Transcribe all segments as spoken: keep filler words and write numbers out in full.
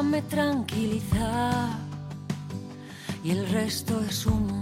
me tranquiliza y el resto es humo.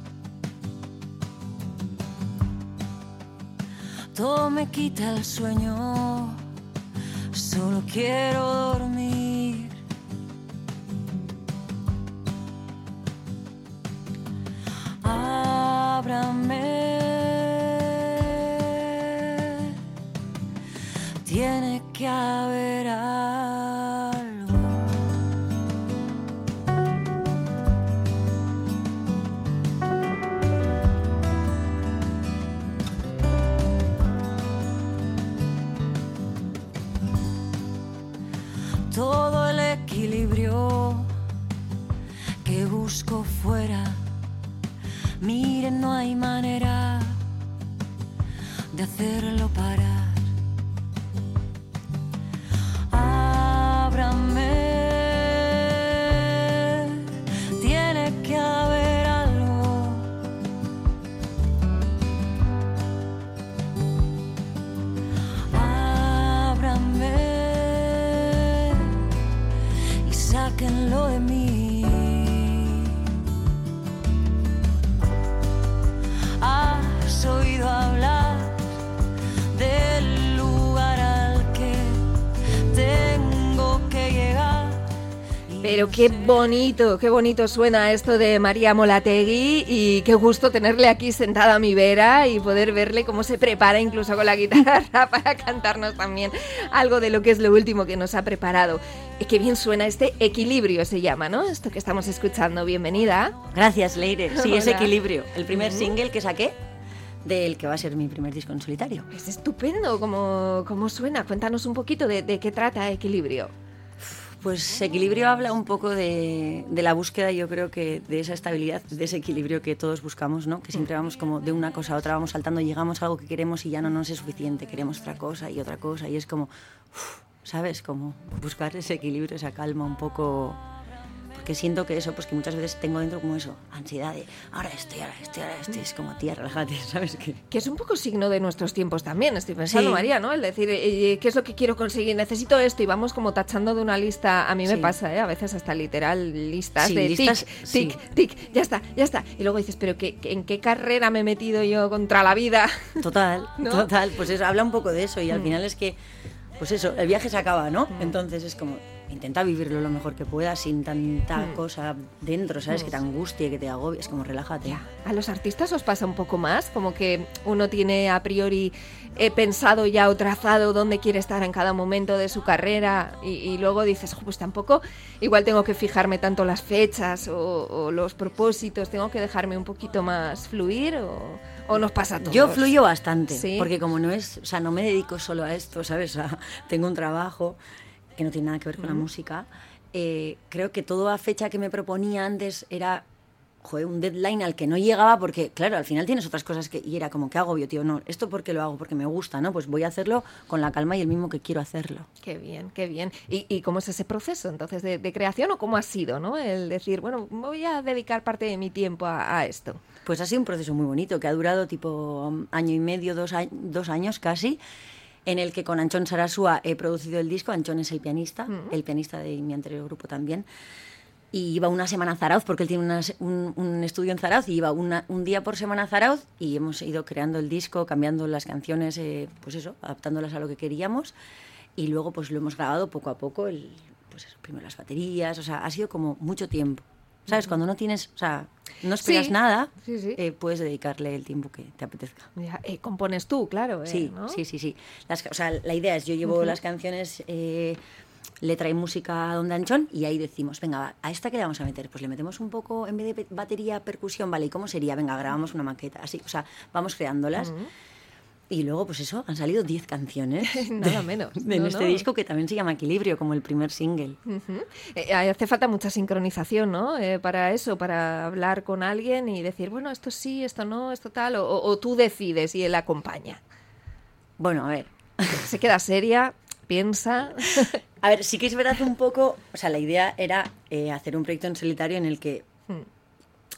Todo me quita el sueño, solo quiero dormir. Ábrame, tiene que haber algo. Todo el equilibrio que busco fuera. Miren, no hay manera de hacerlo parar. Ábrame, tiene que haber algo. Ábrame y sáquenlo de mí. Has oído hablar del lugar al que tengo que llegar. Pero qué bonito, qué bonito suena esto de María Molategui y qué gusto tenerle aquí sentada a mi vera y poder verle cómo se prepara incluso con la guitarra para cantarnos también algo de lo que es lo último que nos ha preparado. Y qué bien suena este Equilibrio, se llama, ¿no? Esto que estamos escuchando. Bienvenida. Gracias, Leire. Sí, es Hola. Equilibrio, el primer Uh-huh. single que saqué del que va a ser mi primer disco en solitario. Es estupendo cómo, cómo suena. Cuéntanos un poquito de, de qué trata Equilibrio. Pues Equilibrio habla un poco de, de la búsqueda, yo creo que de esa estabilidad, de ese equilibrio que todos buscamos, ¿no? Que siempre vamos como de una cosa a otra, vamos saltando, llegamos a algo que queremos y ya no nos es suficiente, queremos otra cosa y otra cosa y es como, uf, ¿sabes? Como buscar ese equilibrio, esa calma un poco... Porque siento que eso, pues que muchas veces tengo dentro como eso, ansiedad de ahora estoy, ahora estoy, ahora estoy, es como tía, relájate, ¿sabes? Que Que es un poco signo de nuestros tiempos también, estoy pensando, Sí. María, ¿no? El decir, eh, ¿qué es lo que quiero conseguir? Necesito esto y vamos como tachando de una lista. A mí me Sí. pasa, ¿eh? A veces hasta literal listas Sí, de listas, tic, sí. tic, tic, ya está, ya está. Y luego dices, ¿pero qué, ¿en qué carrera me he metido yo contra la vida? Total, ¿No? total, pues eso, habla un poco de eso y al Mm. final es que, pues eso, el viaje se acaba, ¿no? Mm. Entonces es como, intenta vivirlo lo mejor que puedas sin tanta Mm. cosa dentro, ¿sabes? Mm. Que te angustie, que te agobie, es como relájate. Ya. ¿A los artistas os pasa un poco más? Como que uno tiene a priori eh, pensado ya o trazado dónde quiere estar en cada momento de su carrera y, y luego dices, "Jo, pues tampoco, igual tengo que fijarme tanto las fechas o, o los propósitos, tengo que dejarme un poquito más fluir o, o nos pasa a todos". Yo fluyo bastante, ¿Sí? porque como no es, o sea, no me dedico solo a esto, ¿sabes? O sea, tengo un trabajo que no tiene nada que ver con la Ujú. música. Eh, creo que toda fecha que me proponía antes era, joder, un deadline al que no llegaba porque, claro, al final tienes otras cosas que... Y era como, qué agobio, tío, no, esto porque lo hago, porque me gusta, ¿no? Pues voy a hacerlo con la calma y el mismo que quiero hacerlo. Qué bien, qué bien. ¿Y, y cómo es ese proceso entonces de, de creación o cómo ha sido, ¿no? El decir, bueno, voy a dedicar parte de mi tiempo a, a esto. Pues ha sido un proceso muy bonito, que ha durado tipo um, año y medio, dos, a- dos años casi, en el que con Anchón Sarasúa he producido el disco. Anchón es el pianista, Mm. el pianista de mi anterior grupo también. Y iba una semana a Zarauz, porque él tiene una se- un, un estudio en Zarauz, y iba una- un día por semana a Zarauz, y hemos ido creando el disco, cambiando las canciones, eh, pues eso, adaptándolas a lo que queríamos, y luego pues lo hemos grabado poco a poco, el, pues eso, primero las baterías, o sea, ha sido como mucho tiempo. ¿Sabes? Cuando no tienes, o sea, no esperas Sí, nada, sí, sí. eh, puedes dedicarle el tiempo que te apetezca. Ya, eh, compones tú, claro. eh, Sí, ¿no? sí, sí, sí. Las, o sea, la idea es, yo llevo Ujú. las canciones, eh, le trae música a Don Danchón y ahí decimos, venga, va, ¿a esta qué le vamos a meter? Pues le metemos un poco, en vez de pe- batería, percusión, ¿vale? ¿Y cómo sería? Venga, grabamos una maqueta, así, o sea, vamos creándolas. Ujú. Y luego, pues eso, han salido diez canciones. Nada de- menos. De No, este no. disco que también se llama Equilibrio, como el primer single. Ujú. Eh, hace falta mucha sincronización, ¿no? Eh, para eso, para hablar con alguien y decir, bueno, esto sí, esto no, esto tal, o, o tú decides y él acompaña. Bueno, a ver. Se queda seria, piensa. A ver, sí que es verdad un poco, o sea, la idea era eh, hacer un proyecto en solitario en el que Mm.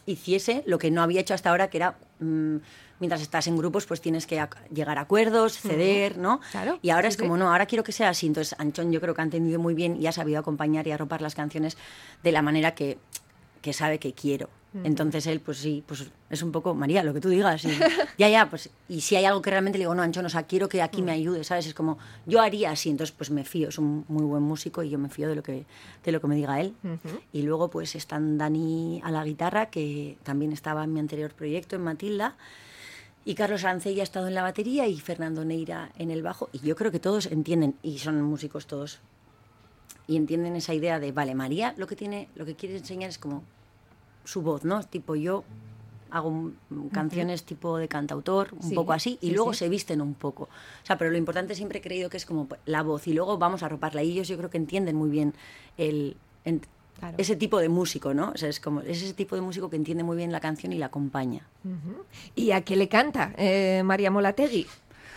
hiciese lo que no había hecho hasta ahora, que era... Mmm, mientras estás en grupos, pues tienes que ac- llegar a acuerdos, ceder, ¿no? Claro, y ahora sí, es como, sí. no, ahora quiero que sea así. Entonces, Anchón yo creo que ha entendido muy bien y ha sabido acompañar y arropar las canciones de la manera que, que sabe que quiero. Uh-huh. Entonces él, pues sí, pues es un poco, María, lo que tú digas. Y, ya, ya, pues, y si hay algo que realmente le digo, no, Anchón, o sea, quiero que aquí uh-huh. me ayude, ¿sabes? Es como, yo haría así, entonces pues me fío, es un muy buen músico y yo me fío de lo que, de lo que me diga él. Uh-huh. Y luego pues están Dani a la guitarra, que también estaba en mi anterior proyecto, en Matilda, y Carlos Arancella ha estado en la batería y Fernando Neira en el bajo. Y yo creo que todos entienden, y son músicos todos, y entienden esa idea de, vale, María lo que tiene, lo que quiere enseñar es como su voz, ¿no? Tipo, yo hago un, canciones uh-huh. tipo de cantautor, un sí, poco así, y sí, luego sí. se visten un poco. O sea, pero lo importante siempre he creído que es como la voz, y luego vamos a arroparla. Y ellos yo creo que entienden muy bien el... En, Claro. ese tipo de músico, ¿no? O sea, es como es ese tipo de músico que entiende muy bien la canción y la acompaña. Uh-huh. ¿Y a qué le canta eh, María Molategui?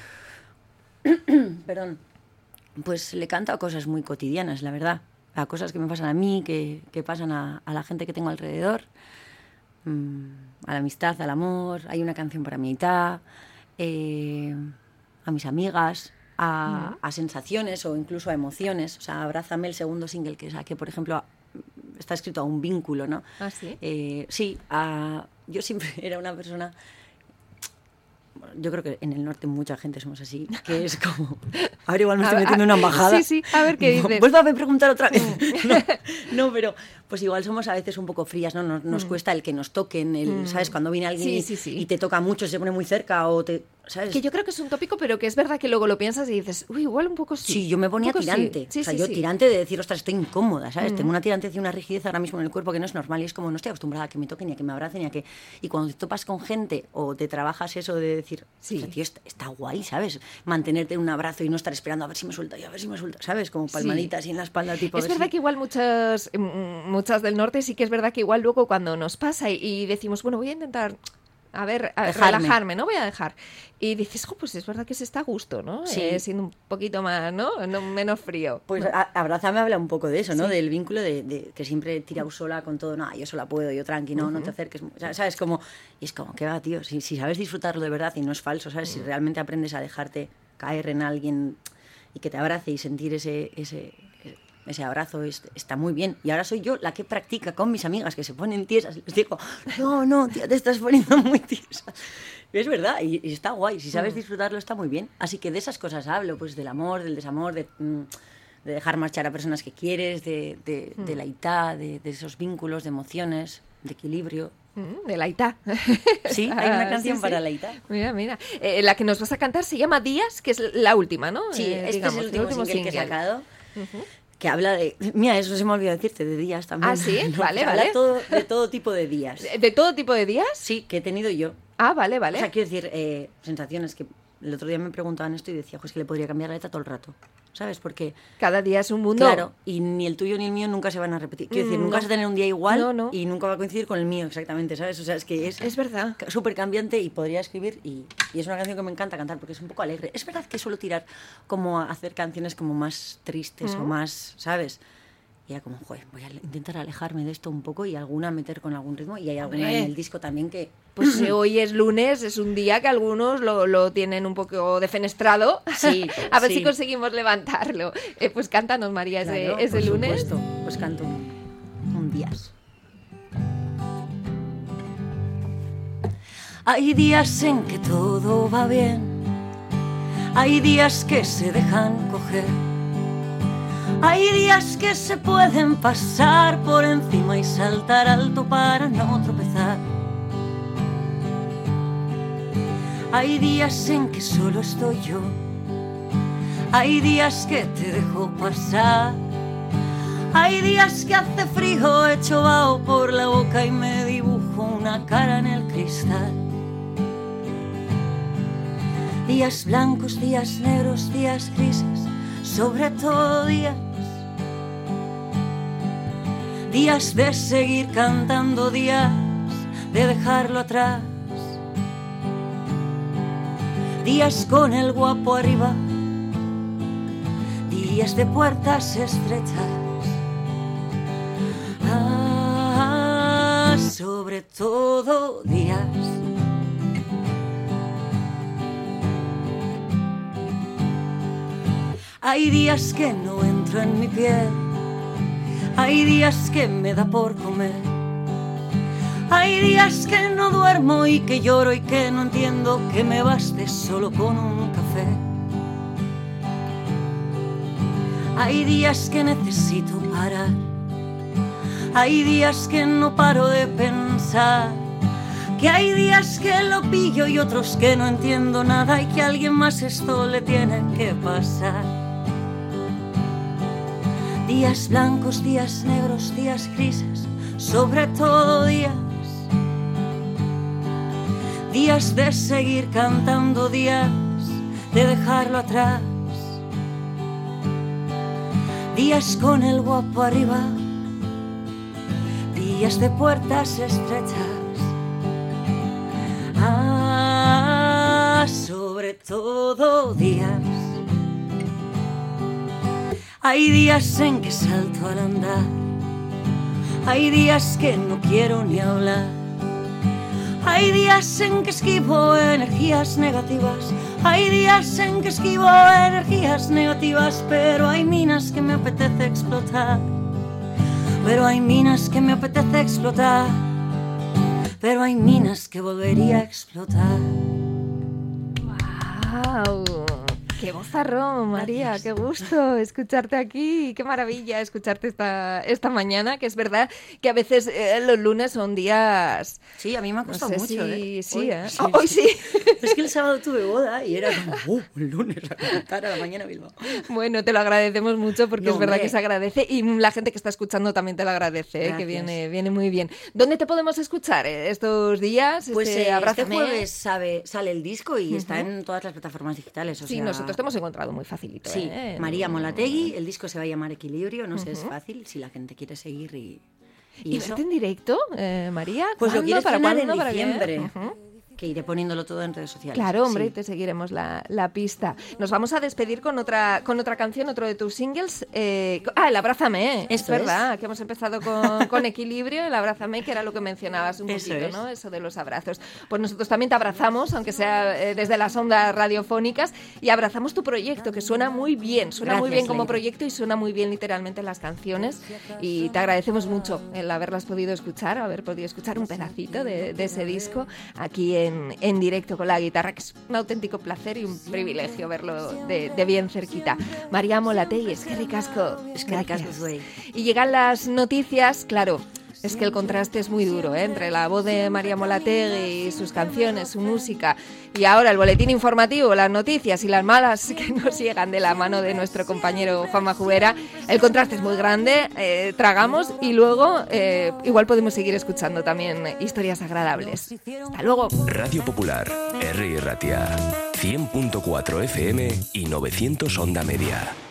Perdón. Pues le canta a cosas muy cotidianas, la verdad. A cosas que me pasan a mí, que, que pasan a, a la gente que tengo alrededor. Mm, a la amistad, al amor. Hay una canción para mi Aitá. Eh, a mis amigas. A, uh-huh. a sensaciones o incluso a emociones. O sea, Abrázame, el segundo single que saqué, por ejemplo, está escrito a un vínculo, ¿no? ¿Ah, sí? Eh, sí, a, yo siempre era una persona... Yo creo que en el norte mucha gente somos así, que es como... Ahora igual me estoy metiendo en una embajada. Sí, sí, a ver qué dices. Vuelva a preguntar otra vez. No, no, pero pues igual somos a veces un poco frías, ¿no? Nos, nos mm. cuesta el que nos toquen, el, mm. ¿sabes? Cuando viene alguien sí, y, sí, sí. y te toca mucho, se pone muy cerca o te... ¿sabes? Que yo creo que es un tópico, pero que es verdad que luego lo piensas y dices, uy, igual un poco sí. Sí, yo me ponía tirante. Sí. Sí, o sea, sí, yo sí. tirante de decir, ostras, estoy incómoda, ¿sabes? Mm. Tengo una tirantez y una rigidez ahora mismo en el cuerpo que no es normal y es como, no estoy acostumbrada a que me toquen ni a que me abracen ni a que... Y cuando te topas con gente o te trabajas eso de decir, sí. o sea, tío, está, está guay, ¿sabes? Mantenerte en un abrazo y no estar esperando a ver si me suelta y a ver si me suelta, ¿sabes? Como palmaditas sí. y en la espalda, tipo... Es verdad si... que igual muchas, muchas del norte sí que es verdad que igual luego cuando nos pasa y, y decimos, bueno, voy a intentar... A ver, a relajarme, no voy a dejar. Y dices, oh, pues es verdad que se está a gusto, ¿no? Sí. Eh, siendo un poquito más, ¿no? no menos frío. Pues no. a, Abrázame habla un poco de eso, ¿no? Sí. Del vínculo de, de que siempre tirado sola con todo. No, yo sola puedo, yo tranqui, no, uh-huh. no te acerques. ¿Sabes? Como, y es como, ¿qué va, tío? Si, si sabes disfrutarlo de verdad y no es falso, ¿sabes? Uh-huh. Si realmente aprendes a dejarte caer en alguien y que te abrace y sentir ese... ese ese abrazo es, está muy bien. Y ahora soy yo la que practica con mis amigas que se ponen tiesas. Les digo, no, no, tía, te estás poniendo muy tiesa. Y es verdad, y, y está guay. Si sabes disfrutarlo, está muy bien. Así que de esas cosas hablo, pues del amor, del desamor, de, de dejar marchar a personas que quieres, de, de, de la Aitá, de, de esos vínculos, de emociones, de equilibrio. De la Aitá. Sí, hay una canción sí, para sí. la Aitá. Mira, mira. Eh, la que nos vas a cantar se llama Días, que es la última, ¿no? Sí, eh, este digamos, es el último, el último single, single que he sacado. Uh-huh. Que habla de... Mira, eso se me olvidó decirte, de días también. Ah, sí, no, vale, habla vale. Todo, de todo tipo de días. ¿De, ¿De todo tipo de días? Sí, que he tenido yo. Ah, vale, vale. O sea, quiero decir, eh, sensaciones que... El otro día me preguntaban esto y decía, pues que le podría cambiar la letra todo el rato, ¿sabes? Porque... Cada día es un mundo. Claro, y ni el tuyo ni el mío nunca se van a repetir. Quiero decir, mm, nunca no. vas a tener un día igual no, no. y nunca va a coincidir con el mío exactamente, ¿sabes? O sea, es que es... Es verdad. Súper cambiante y podría escribir y, y es una canción que me encanta cantar porque es un poco alegre. Es verdad que suelo tirar como a hacer canciones como más tristes mm. o más, ¿sabes? Y era como, joder, voy a intentar alejarme de esto un poco y alguna meter con algún ritmo. Y hay alguna Hombre. en el disco también que... Pues si hoy es lunes, es un día que algunos lo, lo tienen un poco defenestrado. Sí, a ver sí. si conseguimos levantarlo. Eh, pues cántanos, María, ese, claro, ese por lunes. Supuesto. Pues canto un, un días. Hay días en que todo va bien. Hay días que se dejan coger. Hay días que se pueden pasar por encima y saltar alto para no tropezar. Hay días en que solo estoy yo. Hay días que te dejo pasar. Hay días que hace frío, echo vaho por la boca y me dibujo una cara en el cristal. Días blancos, días negros, días grises, sobre todo días. Días de seguir cantando, días de dejarlo atrás. Días con el guapo arriba, días de puertas estrechas. Ah, sobre sobre todo días. Hay días que no entro en mi piel, hay días que me da por comer, hay días que no duermo y que lloro y que no entiendo que me baste solo con un café. Hay días que necesito parar, hay días que no paro de pensar, que hay días que lo pillo y otros que no entiendo nada y que a alguien más esto le tiene que pasar. Días blancos, días negros, días grises, sobre todo días. Días de seguir cantando, días de dejarlo atrás. Días con el guapo arriba, días de puertas estrechas. Ah, sobre todo días. Hay días en que salto al andar, hay días que no quiero ni hablar, hay días en que esquivo energías negativas, hay días en que esquivo energías negativas, pero hay minas que me apetece explotar, pero hay minas que me apetece explotar, pero hay minas que volvería a explotar. ¡Wow! ¡Qué vozarrón, María! Gracias. ¡Qué gusto escucharte aquí! ¡Qué maravilla escucharte esta, esta mañana! Que es verdad que a veces eh, los lunes son días... Sí, a mí me ha costado no sé mucho, si, ¿eh? Sí, hoy, ¿eh? sí, Oh, hoy sí. Es que el sábado tuve boda y era como, ¡uh! El lunes a cantar a la mañana a Bilbao. Bueno, te lo agradecemos mucho porque no, es verdad hombre. que se agradece y la gente que está escuchando también te lo agradece, ¿eh? Que viene, viene muy bien. ¿Dónde te podemos escuchar eh, estos días? Pues este, eh, Abrázame. este jueves sabe, sale el disco y uh-huh. está en todas las plataformas digitales. O sí, sea... nosotros te hemos encontrado muy facilito. Sí, ¿eh? María Molategui, el disco se va a llamar Equilibrio, no sé, uh-huh. es fácil, si la gente quiere seguir y... ¿Y, ¿Y verte en directo, eh, María? Pues lo quiero ¿Para estrenar cuándo? en diciembre. ¿Para qué? Uh-huh. Que iré poniéndolo todo en redes sociales. Claro, hombre, sí. te seguiremos la, la pista. Nos vamos a despedir con otra con otra canción, otro de tus singles. Eh, ah, el Abrázame, ¿eh? Es verdad, es. que hemos empezado con, con Equilibrio, el Abrázame, que era lo que mencionabas un Eso poquito, es. ¿no? Eso de los abrazos. Pues nosotros también te abrazamos, aunque sea eh, desde las ondas radiofónicas, y abrazamos tu proyecto, que suena muy bien, suena Gracias, muy bien como Leire. proyecto y suena muy bien literalmente las canciones. Y te agradecemos mucho el haberlas podido escuchar, haber podido escuchar un pedacito de, de ese disco aquí en, en directo con la guitarra, que es un auténtico placer y un privilegio verlo de, de bien cerquita. María Molategui, es que ricasco. Es que ricasco soy. Y llegan las noticias, claro. Es que el contraste es muy duro, ¿eh? Entre la voz de María Molategui y sus canciones, su música, y ahora el boletín informativo, las noticias y las malas que nos llegan de la mano de nuestro compañero Juanma Jubera. El contraste es muy grande, eh, tragamos y luego eh, igual podemos seguir escuchando también historias agradables. Hasta luego. Radio Popular, R. Ratia, cien punto cuatro F M y novecientos Onda Media.